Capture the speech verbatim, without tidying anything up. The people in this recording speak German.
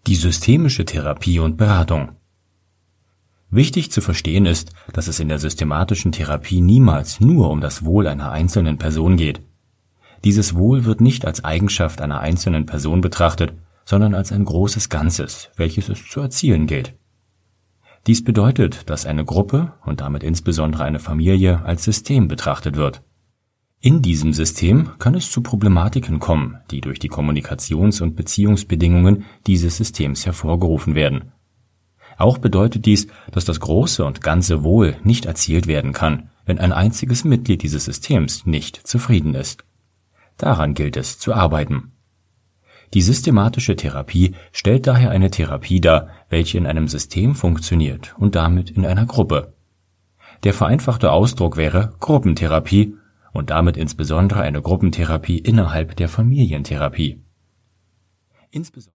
Die systemische Therapie und Beratung. Wichtig zu verstehen ist, dass es in der systematischen Therapie niemals nur um das Wohl einer einzelnen Person geht. Dieses Wohl wird nicht als Eigenschaft einer einzelnen Person betrachtet, sondern als ein großes Ganzes, welches es zu erzielen gilt. Dies bedeutet, dass eine Gruppe und damit insbesondere eine Familie als System betrachtet wird. In diesem System kann es zu Problematiken kommen, die durch die Kommunikations- und Beziehungsbedingungen dieses Systems hervorgerufen werden. Auch bedeutet dies, dass das große und ganze Wohl nicht erzielt werden kann, wenn ein einziges Mitglied dieses Systems nicht zufrieden ist. Daran gilt es zu arbeiten. Die systematische Therapie stellt daher eine Therapie dar, welche in einem System funktioniert und damit in einer Gruppe. Der vereinfachte Ausdruck wäre Gruppentherapie und damit insbesondere eine Gruppentherapie innerhalb der Familientherapie. Insbesondere